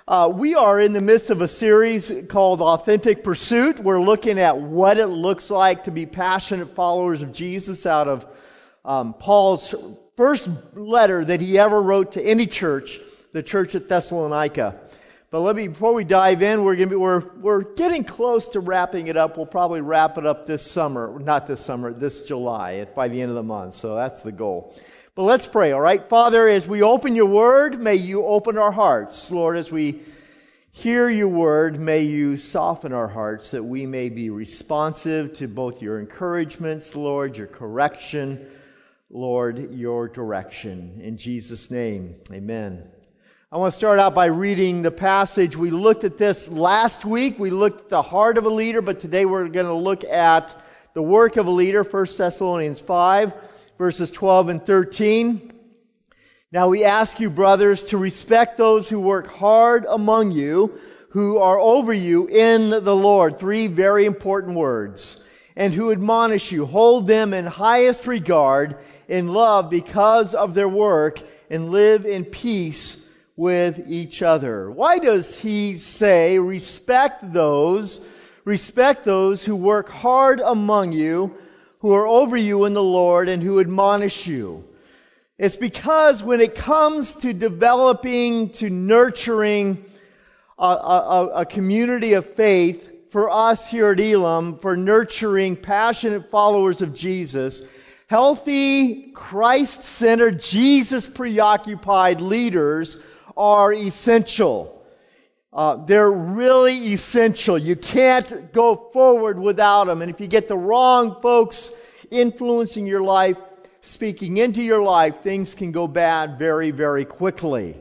We are in the midst of a series called Authentic Pursuit. We're looking at what it looks like to be passionate followers of Jesus out of Paul's first letter that he ever wrote to any church, the church at Thessalonica. But before we dive in, we're getting close to wrapping it up. We'll probably wrap it up this July, by the end of the month. So that's the goal. But let's pray, all right? Father, as we open your word, may you open our hearts. Lord, as we hear your word, may you soften our hearts that we may be responsive to both your encouragements, Lord, your correction, Lord, your direction. In Jesus' name, amen. I want to start out by reading the passage. We looked at this last week. We looked at the heart of a leader, but today we're going to look at the work of a leader, 1 Thessalonians 5. Verses 12 and 13. Now we ask you, brothers, to respect those who work hard among you, who are over you in the Lord. 3 very important words. And who admonish you. Hold them in highest regard, in love because of their work, and live in peace with each other. Why does he say, respect those who work hard among you, who are over you in the Lord and who admonish you? It's because when it comes to developing, to nurturing a community of faith, for us here at Elam, for nurturing passionate followers of Jesus, healthy, Christ-centered, Jesus-preoccupied leaders are essential. They're really essential. You can't go forward without them. And if you get the wrong folks influencing your life, speaking into your life, things can go bad very, very quickly.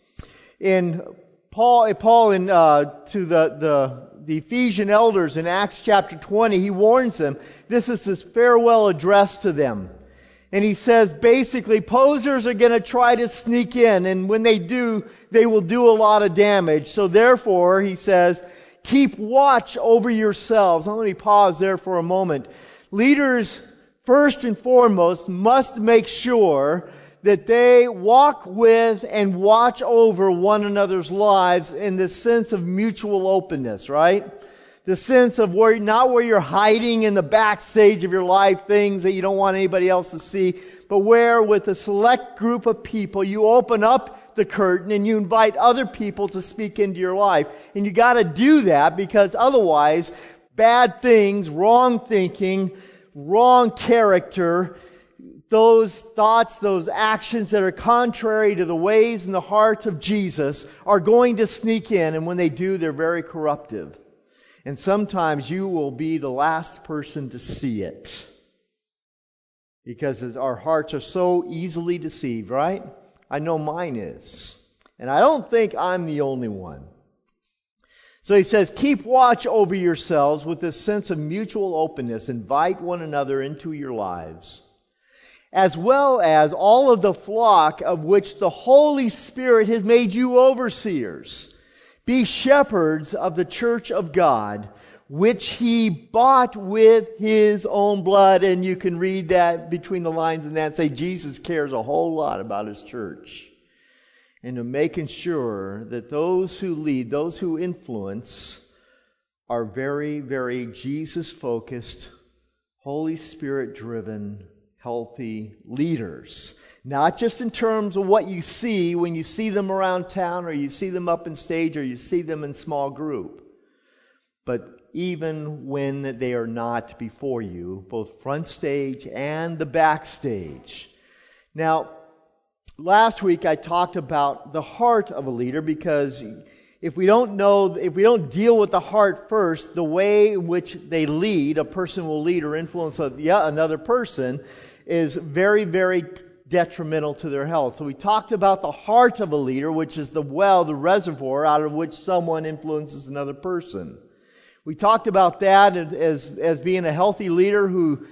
Paul to the Ephesian elders in Acts chapter 20, he warns them. This is his farewell address to them. And he says, basically, posers are going to try to sneak in. And when they do, they will do a lot of damage. So therefore, he says, keep watch over yourselves. Now let me pause there for a moment. Leaders, first and foremost, must make sure that they walk with and watch over one another's lives in the sense of mutual openness, right? The sense of not where you're hiding in the backstage of your life, things that you don't want anybody else to see, but where with a select group of people you open up the curtain and you invite other people to speak into your life. And you got to do that because otherwise bad things, wrong thinking, wrong character, those thoughts, those actions that are contrary to the ways and the heart of Jesus are going to sneak in, and when they do, they're very corruptive. And sometimes you will be the last person to see it. Because our hearts are so easily deceived, right? I know mine is. And I don't think I'm the only one. So he says, keep watch over yourselves with this sense of mutual openness. Invite one another into your lives. As well as all of the flock of which the Holy Spirit has made you overseers. Be shepherds of the church of God, which he bought with his own blood. And you can read that between the lines in that and say Jesus cares a whole lot about his church. And to making sure that those who lead, those who influence, are very, very Jesus-focused, Holy Spirit-driven, healthy leaders. Not just in terms of what you see when you see them around town or you see them up in stage or you see them in small group. But even when they are not before you, both front stage and the backstage. Now, last week I talked about the heart of a leader because if we don't deal with the heart first, the way in which they lead, a person will lead or influence another person, is very, very detrimental to their health. So we talked about the heart of a leader, which is the reservoir out of which someone influences another person. We talked about that as being a healthy leader who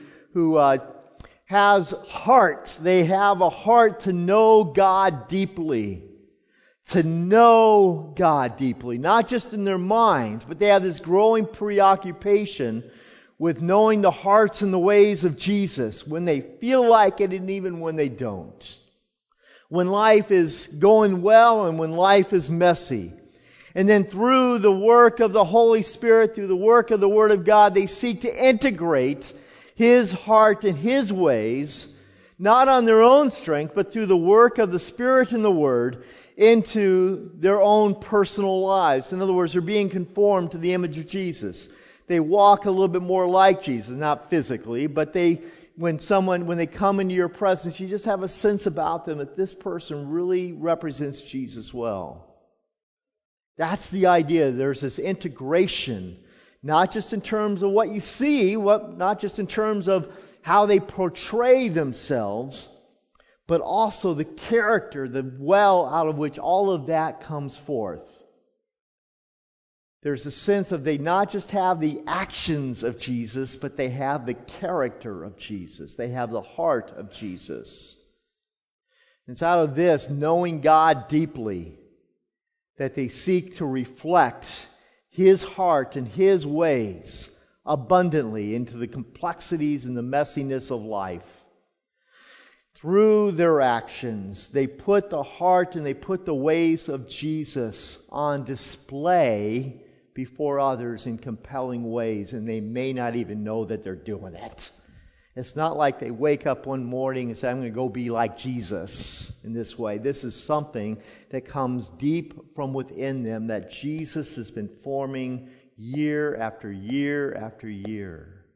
has heart. They have a heart to know God deeply. To know God deeply. Not just in their minds, but they have this growing preoccupation with knowing the hearts and the ways of Jesus when they feel like it and even when they don't. When life is going well and when life is messy. And then through the work of the Holy Spirit, through the work of the Word of God, they seek to integrate His heart and His ways, not on their own strength, but through the work of the Spirit and the Word, into their own personal lives. In other words, they're being conformed to the image of Jesus. They walk a little bit more like Jesus, not physically, but when they come into your presence, you just have a sense about them that this person really represents Jesus well. That's the idea. There's this integration, not just in terms of what you see, not just in terms of how they portray themselves, but also the character, the well out of which all of that comes forth. There's a sense of they not just have the actions of Jesus, but they have the character of Jesus. They have the heart of Jesus. It's out of this, knowing God deeply, that they seek to reflect His heart and His ways abundantly into the complexities and the messiness of life. Through their actions, they put the heart and they put the ways of Jesus on display before others in compelling ways, and they may not even know that they're doing it. It's not like they wake up one morning and say, I'm going to go be like Jesus in this way. This is something that comes deep from within them that Jesus has been forming year after year after year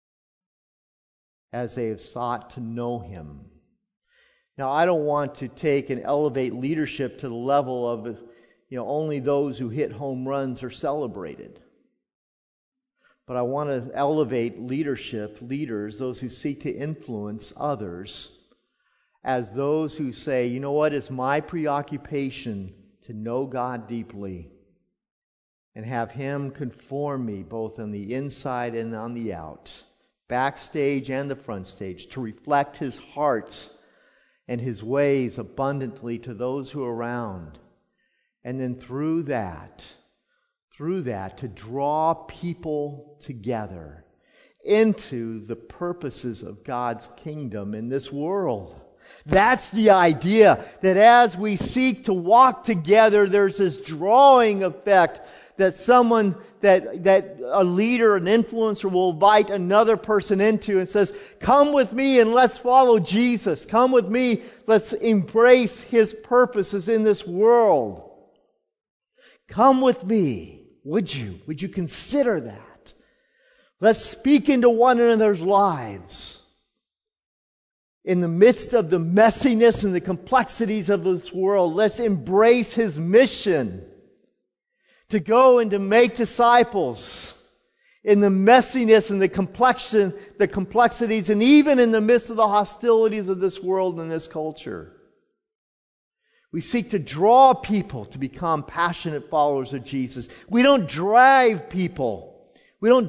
as they have sought to know Him. Now, I don't want to take and elevate leadership to the level of only those who hit home runs are celebrated. But I want to elevate leaders, those who seek to influence others, as those who say, you know what, it's my preoccupation to know God deeply and have Him conform me both on the inside and on the out, backstage and the front stage, to reflect His heart and His ways abundantly to those who are around. And then through that, to draw people together into the purposes of God's kingdom in this world. That's the idea, that as we seek to walk together, there's this drawing effect that that a leader, an influencer will invite another person into and says, come with me and let's follow Jesus. Come with me, let's embrace His purposes in this world. Come with me. Would you? Would you consider that? Let's speak into one another's lives. In the midst of the messiness and the complexities of this world, let's embrace His mission to go and to make disciples in the messiness and the complexities, and even in the midst of the hostilities of this world and this culture. We seek to draw people to become passionate followers of Jesus. We don't drive people. We don't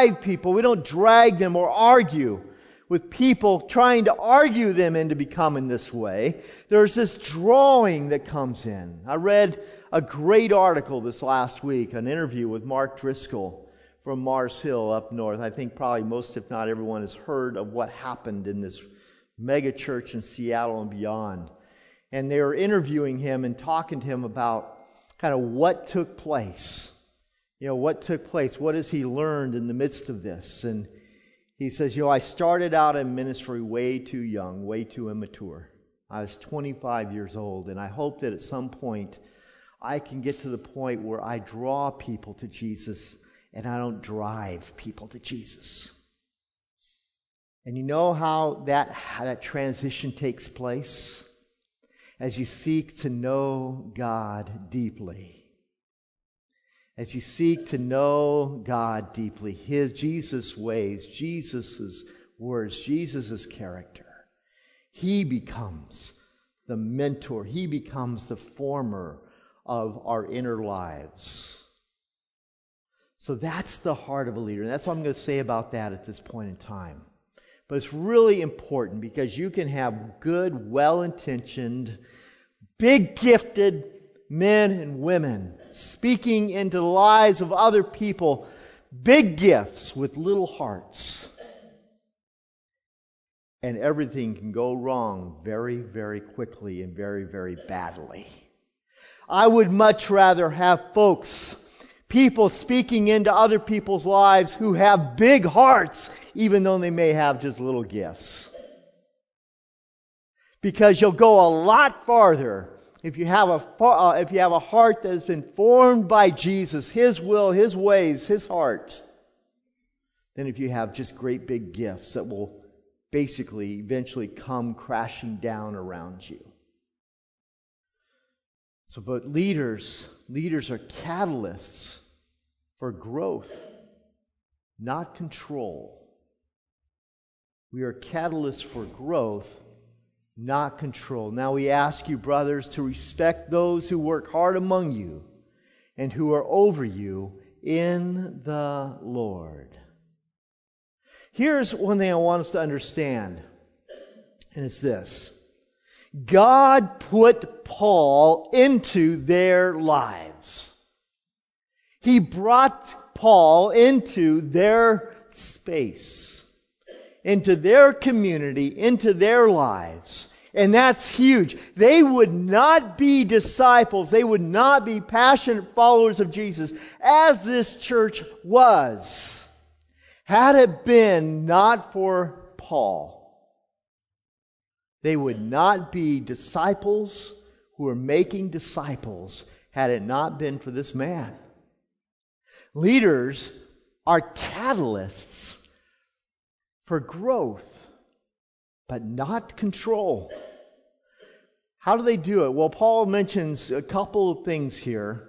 drag them or argue with people trying to argue them into becoming this way. There's this drawing that comes in. I read a great article this last week, an interview with Mark Driscoll from Mars Hill up north. I think probably most, if not everyone, has heard of what happened in this mega church in Seattle and beyond. And they were interviewing him and talking to him about kind of what took place. What took place? What has he learned in the midst of this? And he says, I started out in ministry way too young, way too immature. I was 25 years old, and I hope that at some point I can get to the point where I draw people to Jesus and I don't drive people to Jesus. And you know how that transition takes place? As you seek to know God deeply. As you seek to know God deeply, Jesus' ways, Jesus' words, Jesus' character, He becomes the mentor. He becomes the former of our inner lives. So that's the heart of a leader. And that's what I'm going to say about that at this point in time. But it's really important because you can have good, well-intentioned, big-gifted men and women speaking into the lives of other people, big gifts with little hearts. And everything can go wrong very, very quickly and very, very badly. I would much rather have people speaking into other people's lives who have big hearts, even though they may have just little gifts. Because you'll go a lot farther if you have a heart that has been formed by Jesus, His will, His ways, His heart, than if you have just great big gifts that will basically eventually come crashing down around you. But leaders are catalysts for growth, not control. We are catalysts for growth, not control. Now we ask you, brothers, to respect those who work hard among you and who are over you in the Lord. Here's one thing I want us to understand, and it's this. God put Paul into their lives. He brought Paul into their space, into their community, into their lives. And that's huge. They would not be disciples. They would not be passionate followers of Jesus as this church was, had it been not for Paul. They would not be disciples who are making disciples had it not been for this man. Leaders are catalysts for growth, but not control. How do they do it? Well, Paul mentions a couple of things here.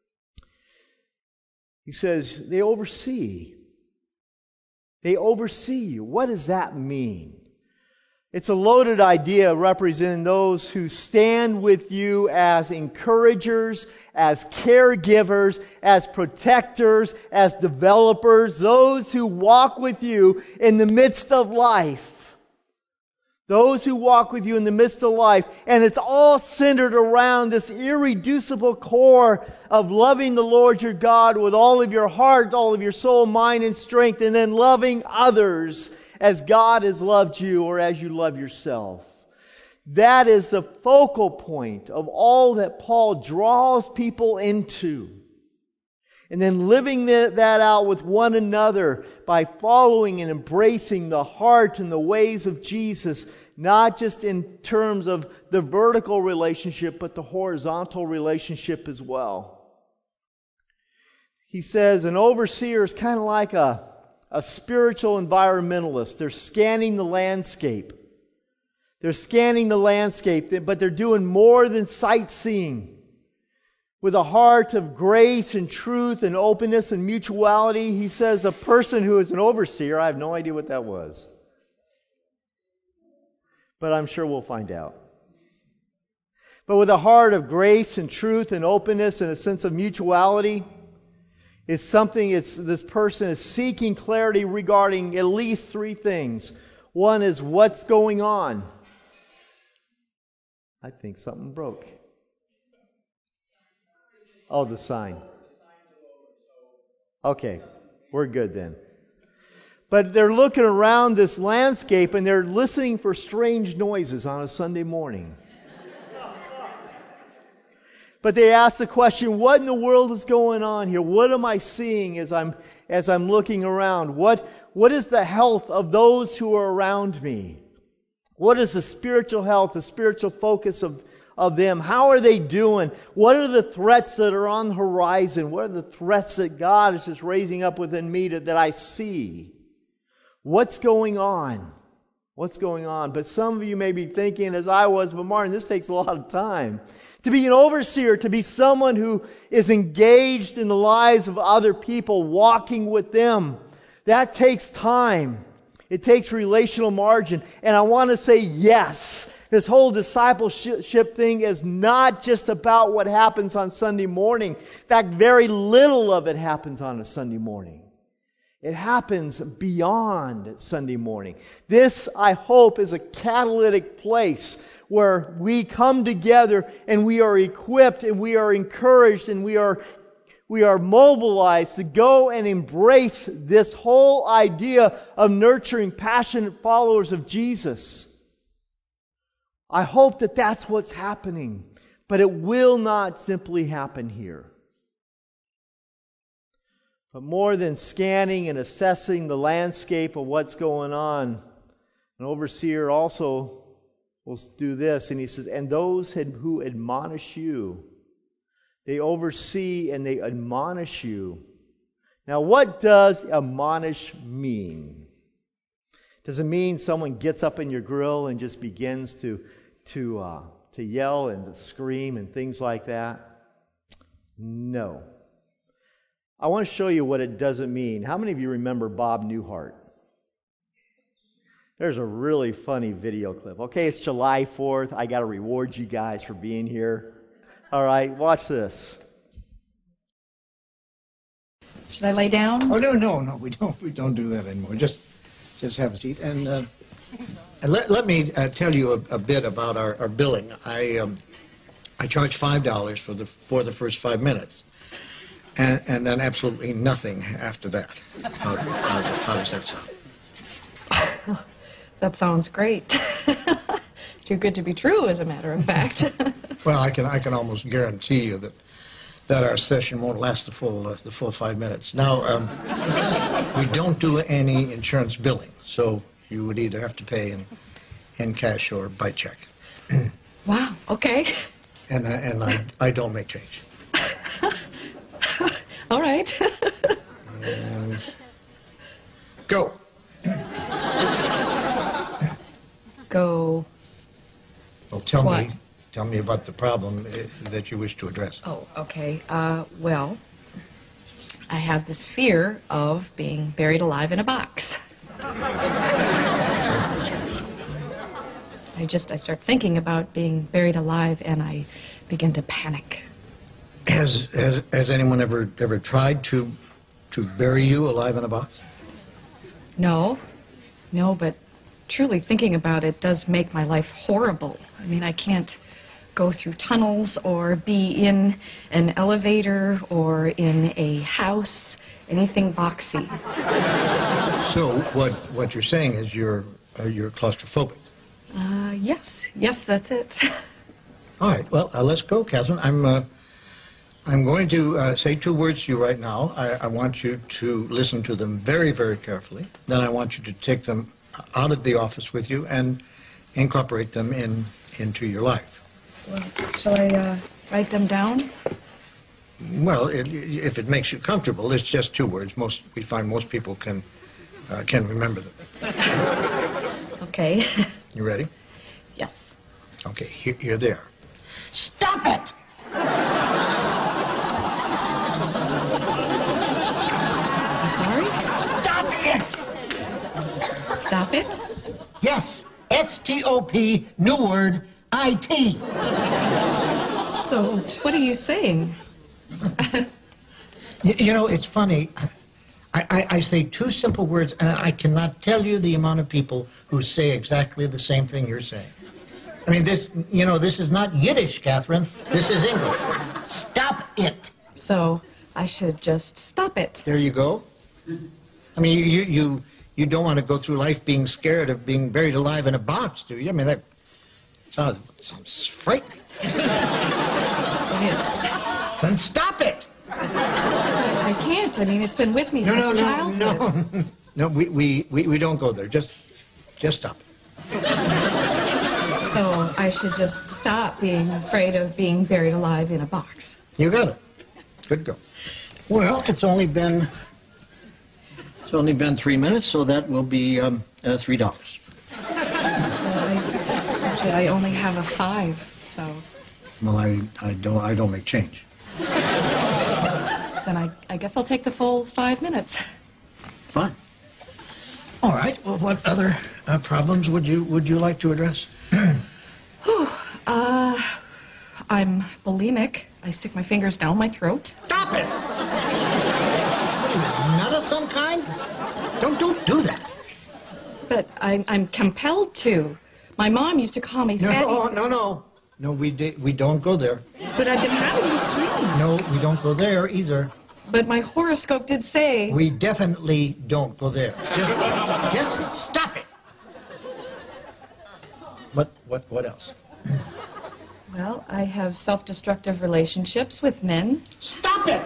He says they oversee. They oversee you. What does that mean? It's a loaded idea representing those who stand with you as encouragers, as caregivers, as protectors, as developers, those who walk with you in the midst of life. Those who walk with you in the midst of life. And it's all centered around this irreducible core of loving the Lord your God with all of your heart, all of your soul, mind, and strength, and then loving others as God has loved you or as you love yourself. That is the focal point of all that Paul draws people into. And then living that out with one another by following and embracing the heart and the ways of Jesus, not just in terms of the vertical relationship, but the horizontal relationship as well. He says an overseer is kind of like a spiritual environmentalist. They're scanning the landscape. They're scanning the landscape, but they're doing more than sightseeing. With a heart of grace and truth and openness and mutuality, he says a person who is an overseer, I have no idea what that was. But I'm sure we'll find out. But with a heart of grace and truth and openness and a sense of mutuality, this person is seeking clarity regarding at least three things. One is what's going on. I think something broke. Oh, the sign. Okay, we're good then. But they're looking around this landscape and they're listening for strange noises on a Sunday morning. But they ask the question, what in the world is going on here? What am I seeing as I'm looking around? What is the health of those who are around me? What is the spiritual health, the spiritual focus of them? How are they doing? What are the threats that are on the horizon? What are the threats that God is just raising up within me that I see? What's going on? What's going on? But some of you may be thinking, as I was, but Martin, this takes a lot of time. To be an overseer, to be someone who is engaged in the lives of other people, walking with them, that takes time. It takes relational margin. And I want to say yes. This whole discipleship thing is not just about what happens on Sunday morning. In fact, very little of it happens on a Sunday morning. It happens beyond Sunday morning. This, I hope, is a catalytic place where we come together and we are equipped and we are encouraged and we are mobilized to go and embrace this whole idea of nurturing passionate followers of Jesus. I hope that that's what's happening. But it will not simply happen here. But more than scanning and assessing the landscape of what's going on, an overseer also will do this, and he says, and those who admonish you, they oversee and they admonish you. Now, what does admonish mean? Does it mean someone gets up in your grill and just begins to yell and to scream and things like that? No. I want to show you what it doesn't mean. How many of you remember Bob Newhart? There's a really funny video clip. Okay, it's July 4th. I got to reward you guys for being here. All right, watch this. Should I lay down? Oh, no, we don't do that anymore. Just have a seat. And let me tell you a bit about our billing. I charge $5 for the first 5 minutes, and then absolutely nothing after that. How does that sound? That sounds great. Too good to be true, as a matter of fact. Well, I can almost guarantee you that our session won't last the full 5 minutes. Now, we don't do any insurance billing, so you would either have to pay in cash or by check. Wow. Okay. And I don't make change. All right. And go. Go. Well, tell What? me about the problem that you wish to address. Oh, okay. Well, I have this fear of being buried alive in a box. I start thinking about being buried alive, and I begin to panic. Has anyone ever tried to bury you alive in a box? No, but truly thinking about it does make my life horrible. I mean, I can't go through tunnels or be in an elevator or in a house, anything boxy. So what you're saying is you're claustrophobic. Yes, that's it. All right, well, let's go, Catherine. I'm going to say 2 words to you right now. I want you to listen to them very, very carefully. Then I want you to take them out of the office with you and incorporate them into your life. Well, shall I write them down? Well, if it makes you comfortable, it's just 2 words. We find most people can remember them. Okay. You ready? Yes. Okay, here they are. Stop it! I'm sorry? Stop it! Stop it? Yes, S-T-O-P, new word, I-T. So, what are you saying? You know, it's funny. I say 2 simple words, and I cannot tell you the amount of people who say exactly the same thing you're saying. I mean, this is not Yiddish, Catherine. This is English. Stop it. So, I should just stop it. There you go. I mean, you don't want to go through life being scared of being buried alive in a box, do you? I mean, that sounds frightening. It is. Then stop it. I can't. I mean, it's been with me since childhood. No, we don't go there. Just stop. So I should just stop being afraid of being buried alive in a box. You got it. Good go. Well, it's only been 3 minutes, so that will be $3. Actually, I only have a 5, so. Well, I don't make change. Then I guess I'll take the full 5 minutes. Fine. All right. Well, what other problems would you like to address? I'm bulimic. I stick my fingers down my throat. Stop it. Nut of some kind? Don't do that. But I'm compelled to. My mom used to call me fatty. No, we don't go there. But I've been having this dream. No, we don't go there either. But my horoscope did say. We definitely don't go there. Just stop it. What else? Well, I have self-destructive relationships with men. Stop it!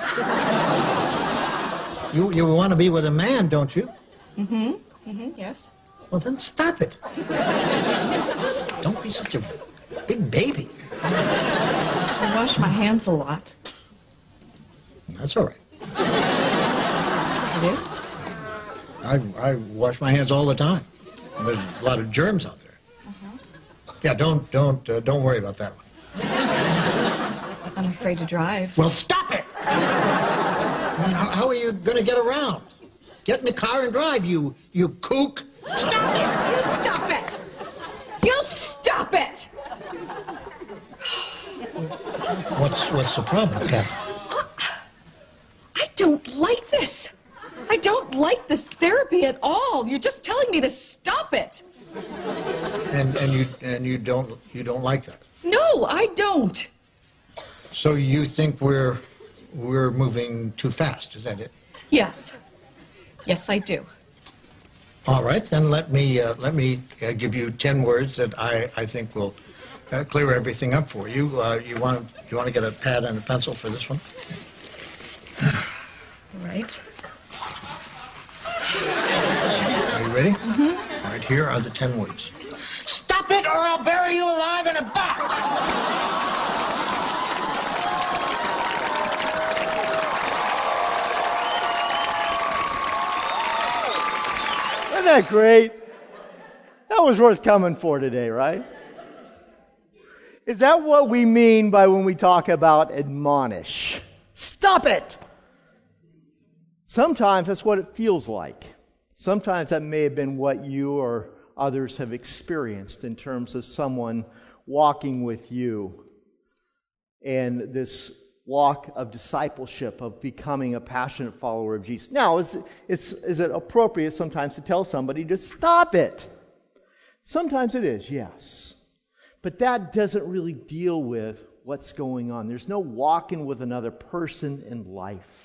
You want to be with a man, don't you? Yes. Well, then stop it. Don't be such a big baby. I wash my hands a lot. That's all right. It is? I wash my hands all the time. There's a lot of germs out there. Yeah, don't worry about that one. I'm afraid to drive. Well, stop it! How are you going to get around? Get in the car and drive, you kook. Stop it! You stop it! You stop it! What's the problem, Catherine? I don't like this. I don't like this therapy at all. You're just telling me to stop it. And you don't like that. No, I don't. So you think we're moving too fast? Is that it? Yes. Yes, I do. All right, then let me give you 10 words that I think will clear everything up for you. You want to get a pad and a pencil for this one? All right. Are you ready? All right, here are the 10 words. Stop it, or I'll bury you alive in a box! Isn't that great? That was worth coming for today, right? Is that what we mean by when we talk about admonish? Stop it! Sometimes that's what it feels like. Sometimes that may have been what you or others have experienced in terms of someone walking with you and this walk of discipleship, of becoming a passionate follower of Jesus. Now, is it appropriate sometimes to tell somebody to stop it? Sometimes it is, yes. But that doesn't really deal with what's going on. There's no walking with another person in life.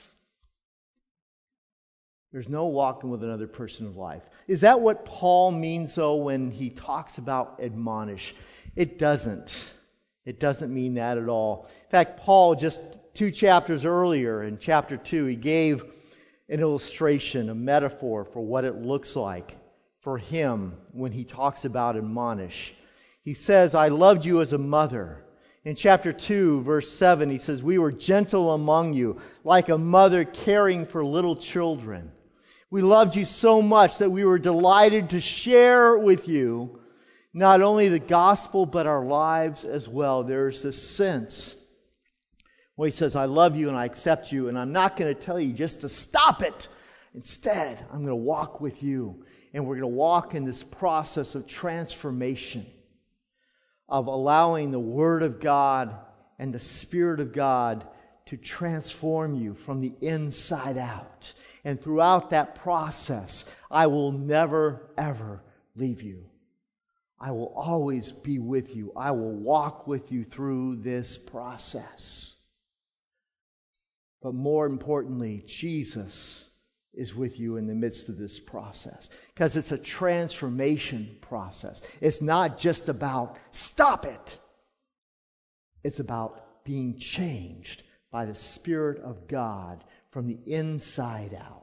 There's no walking with another person in life. Is that what Paul means, though, when he talks about admonish? It doesn't. It doesn't mean that at all. In fact, Paul, just 2 chapters earlier, in chapter 2, he gave an illustration, a metaphor for what it looks like for him when he talks about admonish. He says, I loved you as a mother. In chapter 2, verse 7, he says, we were gentle among you, like a mother caring for little children. We loved you so much that we were delighted to share with you not only the gospel, but our lives as well. There's this sense where he says, I love you and I accept you, and I'm not going to tell you just to stop it. Instead, I'm going to walk with you, and we're going to walk in this process of transformation, of allowing the Word of God and the Spirit of God to transform you from the inside out. And throughout that process, I will never, ever leave you. I will always be with you. I will walk with you through this process. But more importantly, Jesus is with you in the midst of this process. Because it's a transformation process. It's not just about stop it. It's about being changed by the Spirit of God from the inside out.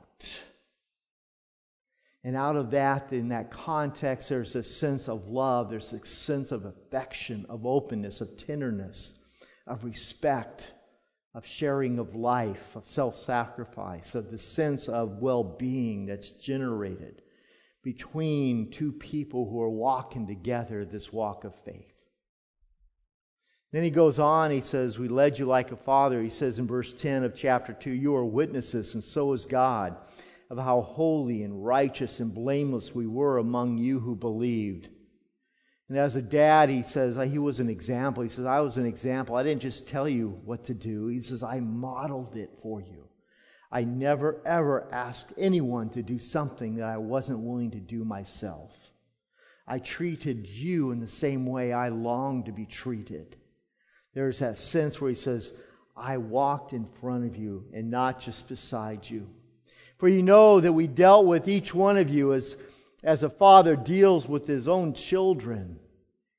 And out of that, in that context, there's a sense of love, there's a sense of affection, of openness, of tenderness, of respect, of sharing of life, of self-sacrifice, of the sense of well-being that's generated between two people who are walking together this walk of faith. Then he goes on, he says, we led you like a father. He says in verse 10 of chapter 2, you are witnesses, and so is God, of how holy and righteous and blameless we were among you who believed. And as a dad, he says, he was an example. He says, I was an example. I didn't just tell you what to do. He says, I modeled it for you. I never, ever asked anyone to do something that I wasn't willing to do myself. I treated you in the same way I longed to be treated. There's that sense where he says, I walked in front of you and not just beside you. For you know that we dealt with each one of you as a father deals with his own children.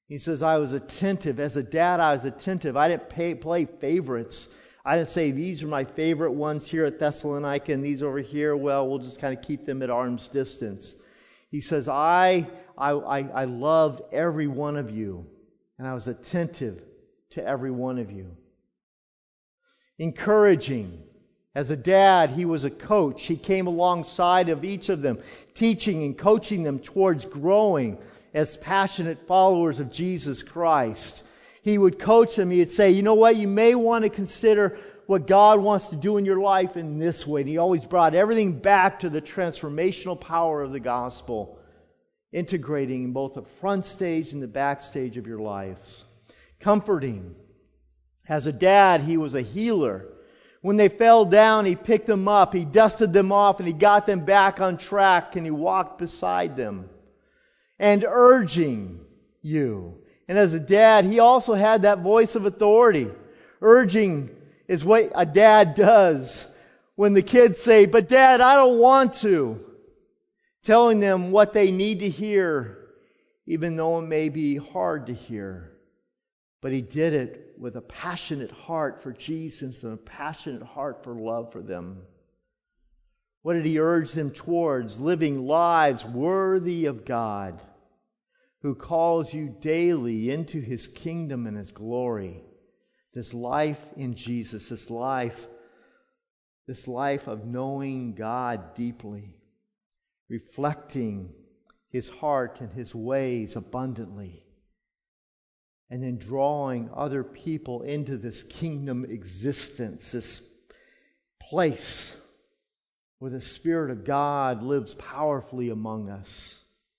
He says, I was attentive. As a dad, I was attentive. I didn't play favorites. I didn't say, these are my favorite ones here at Thessalonica, and these over here, well, we'll just kind of keep them at arm's distance. He says, I loved every one of you, and I was attentive to every one of you. Encouraging. As a dad, he was a coach. He came alongside of each of them, teaching and coaching them towards growing as passionate followers of Jesus Christ. He would coach them. He would say, you know what, you may want to consider what God wants to do in your life in this way. And he always brought everything back to the transformational power of the gospel, integrating both the front stage and the back stage of your lives. Comforting. As a dad, he was a healer. When they fell down, he picked them up, he dusted them off, and he got them back on track, and he walked beside them. And urging you. And as a dad, he also had that voice of authority. Urging is what a dad does when the kids say, but Dad, I don't want to. Telling them what they need to hear, even though it may be hard to hear. But he did it with a passionate heart for Jesus and a passionate heart for love for them. What did he urge them towards? Living lives worthy of God, who calls you daily into His kingdom and His glory. This life in Jesus, this life of knowing God deeply, reflecting His heart and His ways abundantly, and then drawing other people into this kingdom existence, this place where the Spirit of God lives powerfully among us.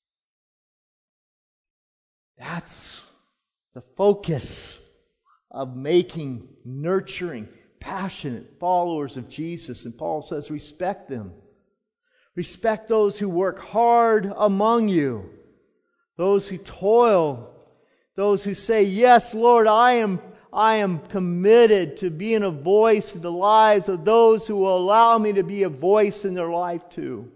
That's the focus of making, nurturing, passionate followers of Jesus. And Paul says, respect them. Respect those who work hard among you, those who toil, those who say, yes, Lord, I am committed to being a voice in the lives of those who will allow me to be a voice in their life too.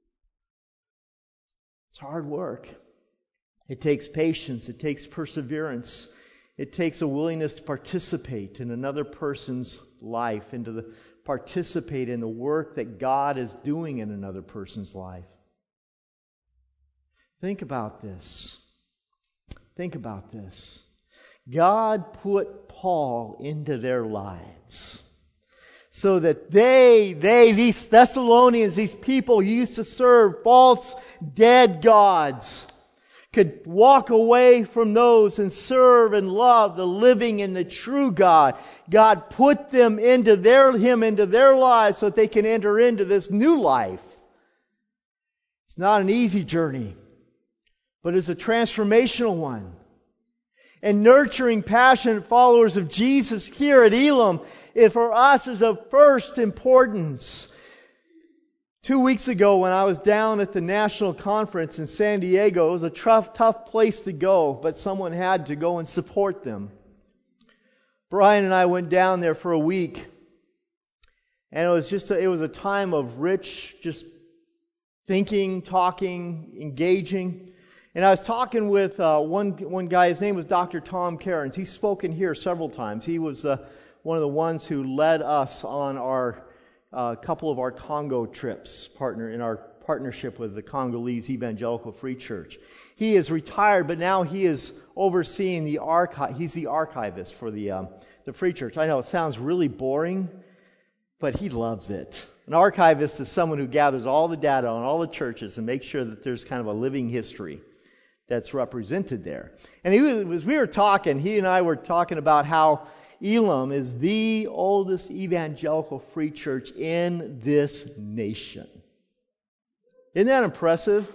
It's hard work. It takes patience. It takes perseverance. It takes a willingness to participate in another person's life and to participate in the work that God is doing in another person's life. Think about this. Think about this. God put Paul into their lives so that these Thessalonians, these people who used to serve false, dead gods, could walk away from those and serve and love the living and the true God. God put them into him into their lives so that they can enter into this new life. It's not an easy journey, but it's a transformational one. And nurturing passionate followers of Jesus here at Elam, for us, is of first importance. 2 weeks ago when I was down at the national conference in San Diego, it was a tough place to go, but someone had to go and support them. Brian and I went down there for a week, and it was a time of rich, just thinking, talking, engaging. And I was talking with one guy. His name was Dr. Tom Cairns. He's spoken here several times. He was one of the ones who led us on our couple of our Congo trips, in our partnership with the Congolese Evangelical Free Church. He is retired, but now he is overseeing the archive. He's the archivist for the Free Church. I know it sounds really boring, but he loves it. An archivist is someone who gathers all the data on all the churches and makes sure that there's kind of a living history that's represented there. And he and I were talking about how Elam is the oldest evangelical free church in this nation. Isn't that impressive?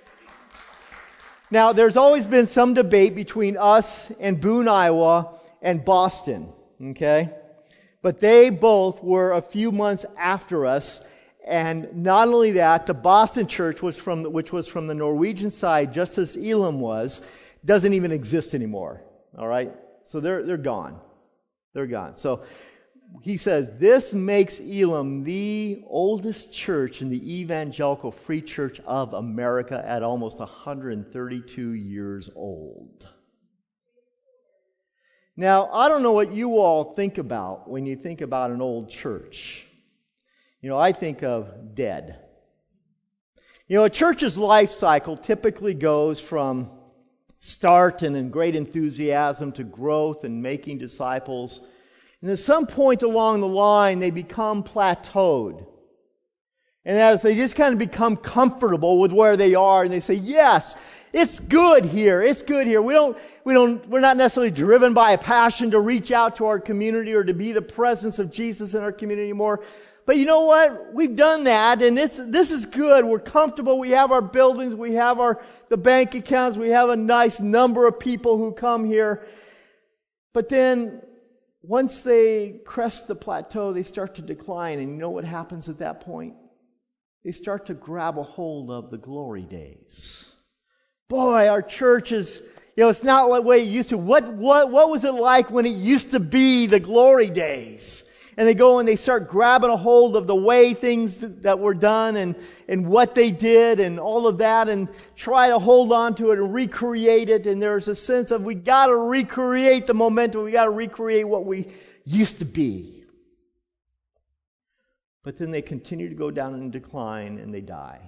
Now, there's always been some debate between us and Boone, Iowa, and Boston, okay? But they both were a few months after us. And not only that, the Boston church, which was from the Norwegian side, just as Elam was, doesn't even exist anymore. All right? So they're gone. They're gone. So he says, this makes Elam the oldest church in the Evangelical Free Church of America at almost 132 years old. Now, I don't know what you all think about when you think about an old church. I think of dead. A church's life cycle typically goes from start and in great enthusiasm to growth and making disciples. And at some point along the line, they become plateaued. And as they just kind of become comfortable with where they are, and they say, yes, it's good here. It's good here. We're not necessarily driven by a passion to reach out to our community or to be the presence of Jesus in our community anymore. But you know what? We've done that, and this is good. We're comfortable. We have our buildings. We have the bank accounts. We have a nice number of people who come here. But then, once they crest the plateau, they start to decline. And you know what happens at that point? They start to grab a hold of the glory days. Boy, our church is, it's not the way it used to. What was it like when it used to be the glory days? And they go and they start grabbing a hold of the way things that were done and what they did and all of that and try to hold on to it and recreate it. And there's a sense of we got to recreate the momentum. We got to recreate what we used to be. But then they continue to go down in decline and they die.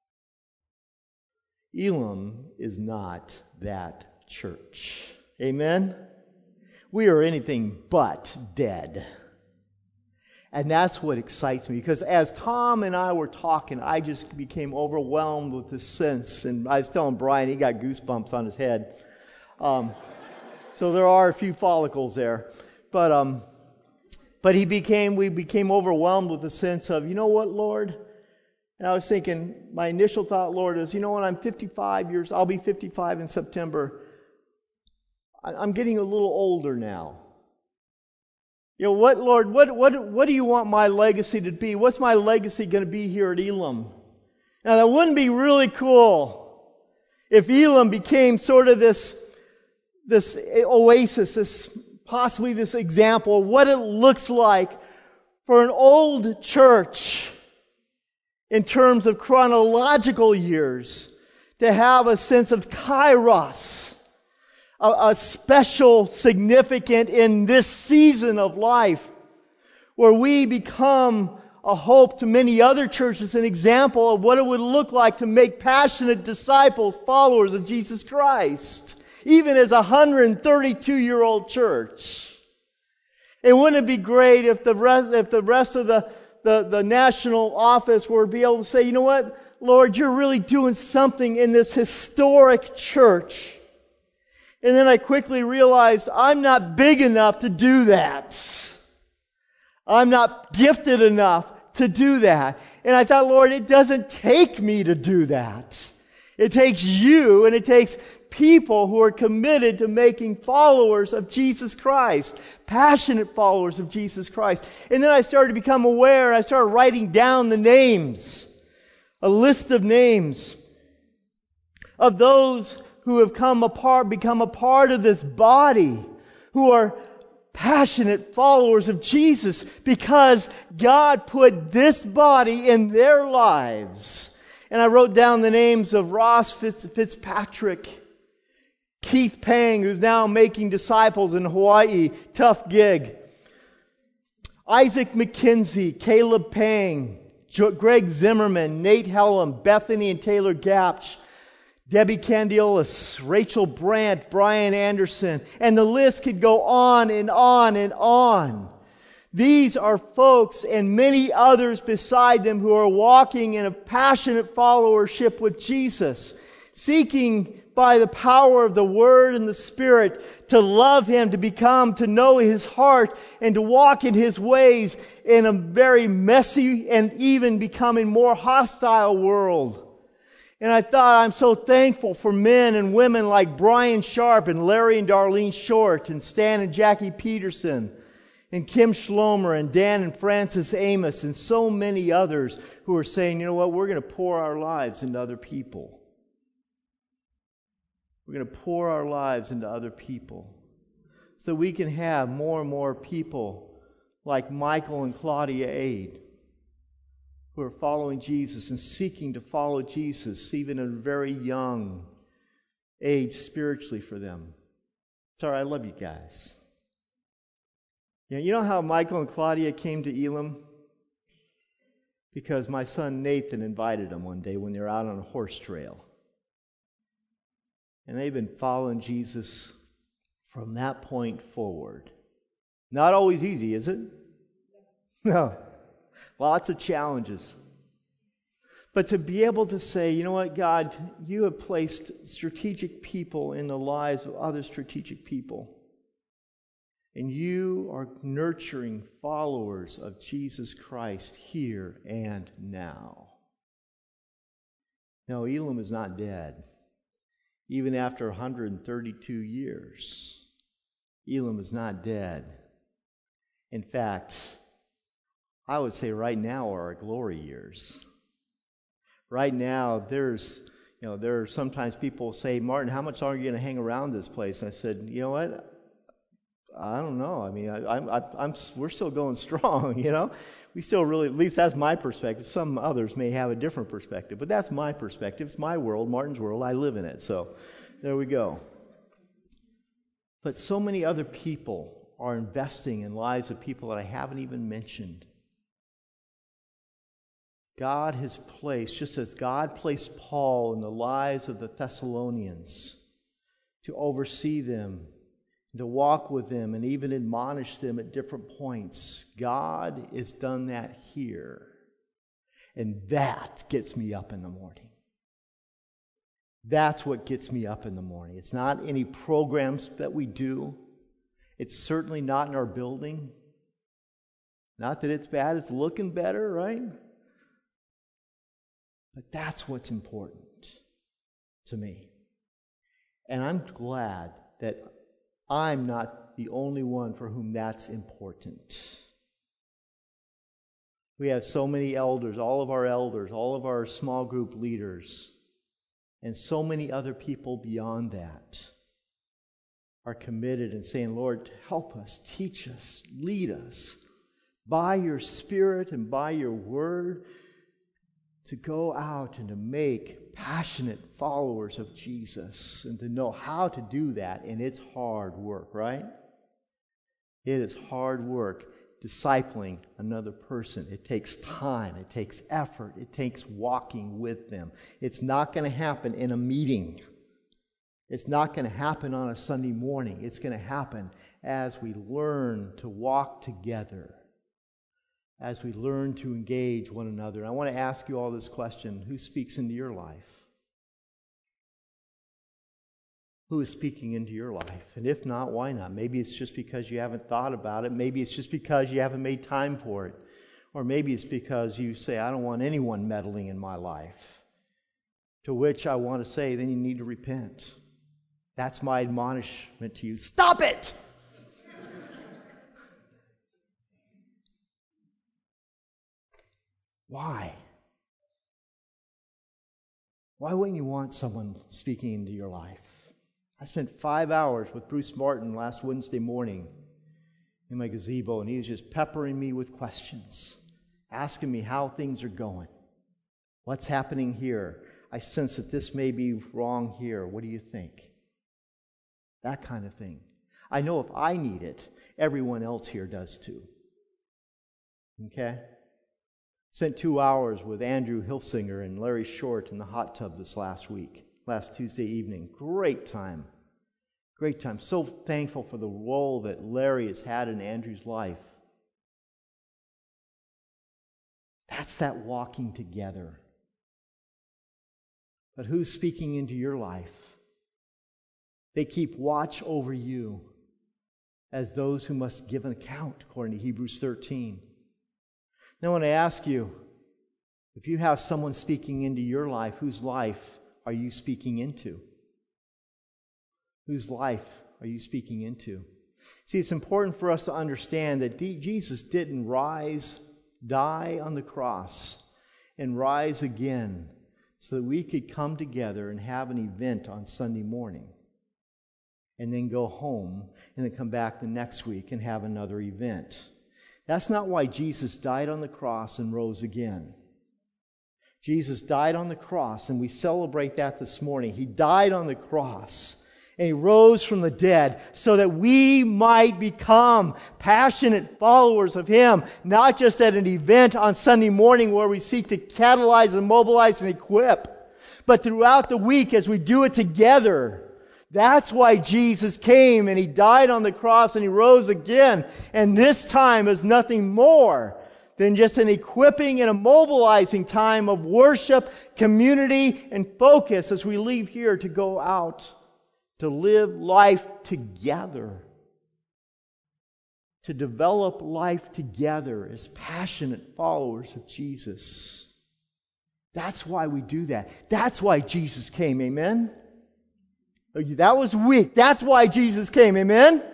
Elam is not that church. Amen? We are anything but dead. And that's what excites me, because as Tom and I were talking, I just became overwhelmed with this sense. And I was telling Brian, he got goosebumps on his head. So there are a few follicles there. But we became overwhelmed with the sense of, you know what, Lord? And I was thinking, my initial thought, Lord, is, I'm 55 years, I'll be 55 in September. I'm getting a little older now. What, Lord, what do you want my legacy to be? What's my legacy going to be here at Elam? Now, that wouldn't be really cool if Elam became sort of this oasis, possibly this example of what it looks like for an old church in terms of chronological years to have a sense of kairos, a special significant in this season of life, where we become a hope to many other churches, an example of what it would look like to make passionate disciples, followers of Jesus Christ, even as a 132-year-old church. And wouldn't it be great if the rest of the national office were to be able to say, you know what, Lord, you're really doing something in this historic church. And then I quickly realized I'm not big enough to do that. I'm not gifted enough to do that. And I thought, Lord, it doesn't take me to do that. It takes you, and it takes people who are committed to making followers of Jesus Christ, passionate followers of Jesus Christ. And then I started to become aware, I started writing down the names, a list of names of those who have become a part of this body, who are passionate followers of Jesus because God put this body in their lives. And I wrote down the names of Ross Fitzpatrick, Keith Pang, who's now making disciples in Hawaii, tough gig, Isaac McKenzie, Caleb Pang, Greg Zimmerman, Nate Hellam, Bethany and Taylor Gapch, Debbie Candiolis, Rachel Brandt, Brian Anderson, and the list could go on and on and on. These are folks and many others beside them who are walking in a passionate followership with Jesus, seeking by the power of the Word and the Spirit to love Him, to know His heart, and to walk in His ways in a very messy and even becoming more hostile world. And I thought, I'm so thankful for men and women like Brian Sharp and Larry and Darlene Short and Stan and Jackie Peterson and Kim Schlomer and Dan and Francis Amos and so many others who are saying, you know what, we're going to pour our lives into other people. We're going to pour our lives into other people so we can have more and more people like Michael and Claudia Aid, who are following Jesus and seeking to follow Jesus even at a very young age spiritually for them. Sorry, I love you guys. You know how Michael and Claudia came to Elam? Because my son Nathan invited them one day when they were out on a horse trail. And they've been following Jesus from that point forward. Not always easy, is it? No. Lots of challenges. But to be able to say, you know what, God, you have placed strategic people in the lives of other strategic people. And you are nurturing followers of Jesus Christ here and now. No, Elam is not dead. Even after 132 years, Elam is not dead. In fact, I would say right now are our glory years. Right now, there are sometimes people say, Martin, how much longer are you going to hang around this place? And I said, you know what? I don't know. I mean, we're still going strong, you know. We still really, at least that's my perspective. Some others may have a different perspective, but that's my perspective. It's my world, Martin's world. I live in it. So there we go. But so many other people are investing in lives of people that I haven't even mentioned. God has placed, just as God placed Paul in the lives of the Thessalonians to oversee them, to walk with them and even admonish them at different points. God has done that here. And that gets me up in the morning. That's what gets me up in the morning. It's not any programs that we do. It's certainly not in our building. Not that it's bad, it's looking better, right? But that's what's important to me. And I'm glad that I'm not the only one for whom that's important. We have so many elders, all of our small group leaders, and so many other people beyond that are committed and saying, Lord, help us, teach us, lead us by your Spirit and by your word to go out and to make passionate followers of Jesus and to know how to do that. And it's hard work, right? It is hard work discipling another person. It takes time. It takes effort. It takes walking with them. It's not going to happen in a meeting. It's not going to happen on a Sunday morning. It's going to happen as we learn to walk together, as we learn to engage one another. And I want to ask you all this question. Who speaks into your life? Who is speaking into your life? And if not, why not? Maybe it's just because you haven't thought about it. Maybe it's just because you haven't made time for it. Or maybe it's because you say, I don't want anyone meddling in my life. To which I want to say, then you need to repent. That's my admonishment to you. Stop it! Why? Why wouldn't you want someone speaking into your life? I spent 5 hours with Bruce Martin last Wednesday morning in my gazebo, and he was just peppering me with questions, asking me how things are going. What's happening here? I sense that this may be wrong here. What do you think? That kind of thing. I know if I need it, everyone else here does too. Okay? Spent 2 hours with Andrew Hilfinger and Larry Short in the hot tub this last Tuesday evening. Great time. Great time. So thankful for the role that Larry has had in Andrew's life. That's that walking together. But who's speaking into your life? They keep watch over you as those who must give an account, according to Hebrews 13. Now, I want to ask you, if you have someone speaking into your life, whose life are you speaking into? Whose life are you speaking into? See, it's important for us to understand that Jesus didn't die on the cross, and rise again so that we could come together and have an event on Sunday morning, and then go home, and then come back the next week and have another event. That's not why Jesus died on the cross and rose again. Jesus died on the cross, and we celebrate that this morning. He died on the cross, And He rose from the dead so that we might become passionate followers of Him, not just at an event on Sunday morning where we seek to catalyze and mobilize and equip, but throughout the week as we do it together. That's why Jesus came and He died on the cross and He rose again. And this time is nothing more than just an equipping and a mobilizing time of worship, community, and focus as we leave here to go out to live life together, to develop life together as passionate followers of Jesus. That's why we do that. That's why Jesus came, amen? That was weak. That's why Jesus came, amen?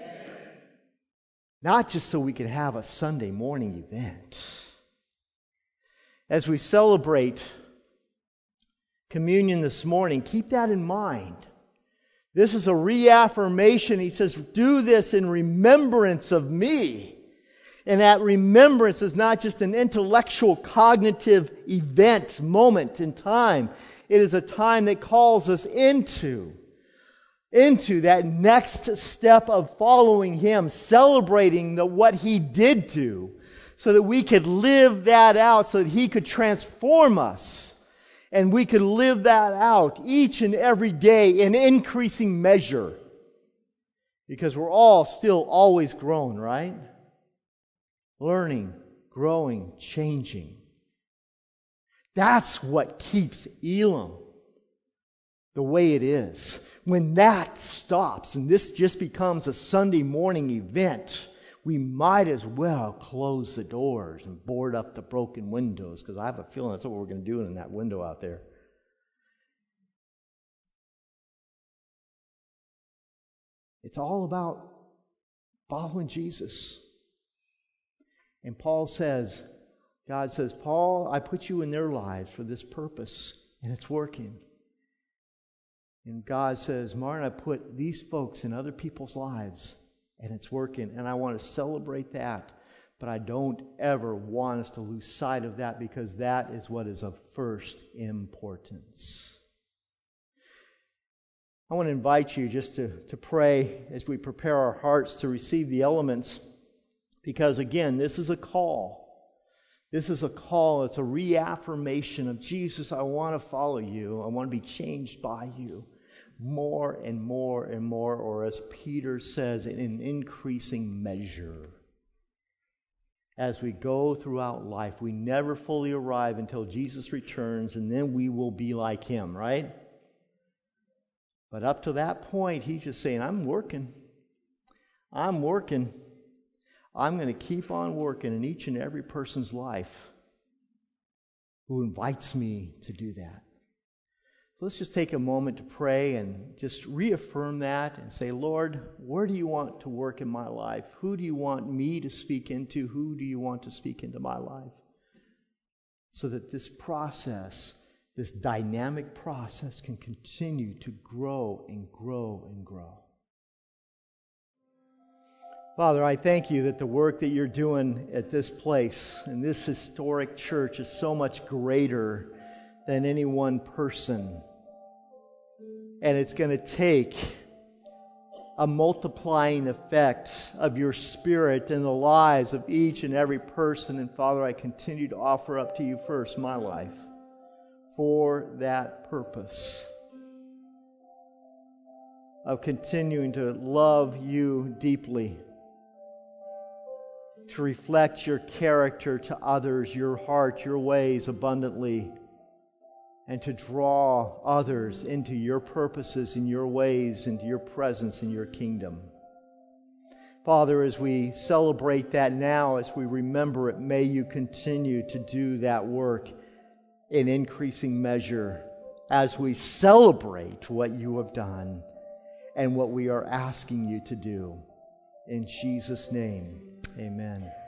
Not just so we could have a Sunday morning event. As we celebrate communion this morning, keep that in mind. This is a reaffirmation. He says, do this in remembrance of me. And that remembrance is not just an intellectual, cognitive event, moment in time. It is a time that calls us into that next step of following Him, celebrating what He did do, so that we could live that out, so that He could transform us. And we could live that out each and every day in increasing measure. Because we're all still always growing, right? Learning, growing, changing. That's what keeps Elam the way it is. When that stops and this just becomes a Sunday morning event, we might as well close the doors and board up the broken windows, because I have a feeling that's what we're going to do in that window out there. It's all about following Jesus. And God says, Paul, I put you in their lives for this purpose, and it's working. And God says, Martin, I put these folks in other people's lives, and it's working, and I want to celebrate that. But I don't ever want us to lose sight of that, because that is what is of first importance. I want to invite you just to pray as we prepare our hearts to receive the elements, because again, this is a call. This is a call. It's a reaffirmation of Jesus. I want to follow you. I want to be changed by you. More and more and more, or as Peter says, in an increasing measure. As we go throughout life, we never fully arrive until Jesus returns, and then we will be like Him, right? But up to that point, He's just saying, I'm working. I'm working. I'm going to keep on working in each and every person's life who invites me to do that. Let's just take a moment to pray and just reaffirm that and say, Lord, where do you want to work in my life? Who do you want me to speak into? Who do you want to speak into my life? So that this process, this dynamic process, can continue to grow and grow and grow. Father, I thank you that the work that you're doing at this place, in this historic church, is so much greater than any one person. And it's going to take a multiplying effect of your Spirit in the lives of each and every person. And Father, I continue to offer up to you first my life for that purpose of continuing to love you deeply, to reflect your character to others, your heart, your ways abundantly, and to draw others into your purposes and your ways, into your presence and your kingdom. Father, as we celebrate that now, as we remember it, may you continue to do that work in increasing measure as we celebrate what you have done and what we are asking you to do. In Jesus' name, amen.